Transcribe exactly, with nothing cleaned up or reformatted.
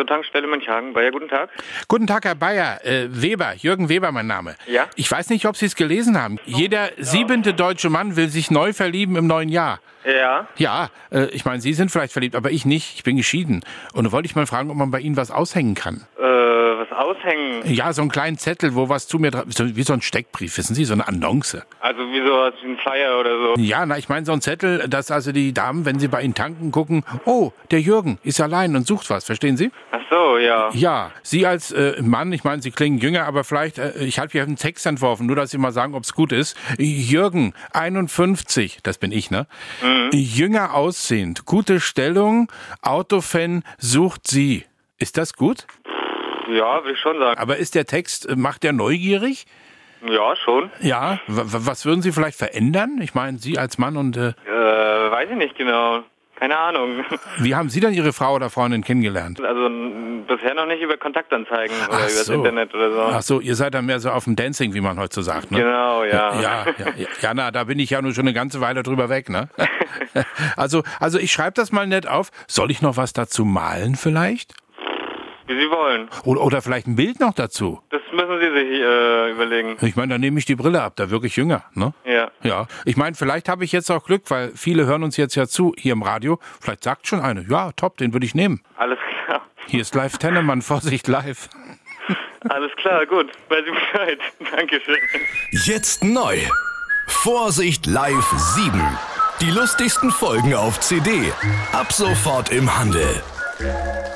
Tankstelle Münchhagen. Bayer, guten Tag. Guten Tag, Herr Bayer. Äh, Weber, Jürgen Weber mein Name. Ja? Ich weiß nicht, ob Sie es gelesen haben. Jeder siebente deutsche Mann will sich neu verlieben im neuen Jahr. Ja. Ja, äh, ich meine, Sie sind vielleicht verliebt, aber ich nicht. Ich bin geschieden. Und da wollte ich mal fragen, ob man bei Ihnen was aushängen kann. Äh, was aushängen? Ja, so einen kleinen Zettel, wo was zu mir dran... So, wie so ein Steckbrief, wissen Sie, so eine Annonce. Also wie sowas wie ein Flyer oder so? Ja, na, ich meine so ein Zettel, dass also die Damen, wenn sie bei Ihnen tanken, gucken, oh, der Jürgen ist allein und sucht was, verstehen Sie? Ach so, ja. Ja, Sie als äh, Mann, ich meine, Sie klingen jünger, aber vielleicht, äh, ich habe hier einen Text entworfen, nur dass Sie mal sagen, ob es gut ist. Jürgen, einundfünfzig, das bin ich, ne? Mhm. Jünger aussehend, gute Stellung, Autofan sucht Sie. Ist das gut? Ja, will ich schon sagen. Aber ist der Text, äh, macht der neugierig? Ja, schon. Ja, w- was würden Sie vielleicht verändern? Ich meine, Sie als Mann und... Äh, Äh, weiß ich nicht genau. Keine Ahnung. Wie haben Sie denn Ihre Frau oder Freundin kennengelernt? Also n- bisher noch nicht über Kontaktanzeigen oder Ach übers so. Internet oder so. Ach so, ihr seid dann mehr so auf dem Dancing, wie man heute so sagt, ne? Genau, ja. Ja, ja, ja, ja, na, da bin ich ja nur schon eine ganze Weile drüber weg, ne? Also, also ich schreibe das mal nett auf. Soll ich noch was dazu malen vielleicht? Wie Sie wollen. Oder, oder vielleicht ein Bild noch dazu? Das müssen Sie sich äh, überlegen. Ich meine, dann nehme ich die Brille ab, da wirklich jünger, ne? Ja. Ja, ich meine, vielleicht habe ich jetzt auch Glück, weil viele hören uns jetzt ja zu hier im Radio. Vielleicht sagt schon eine, ja, top, den würde ich nehmen. Alles klar. Hier ist live Tennemann, Vorsicht live. Alles klar, gut. Weiß ich Bescheid. Dankeschön. Jetzt neu. Vorsicht live sieben. Die lustigsten Folgen auf C D. Ab sofort im Handel.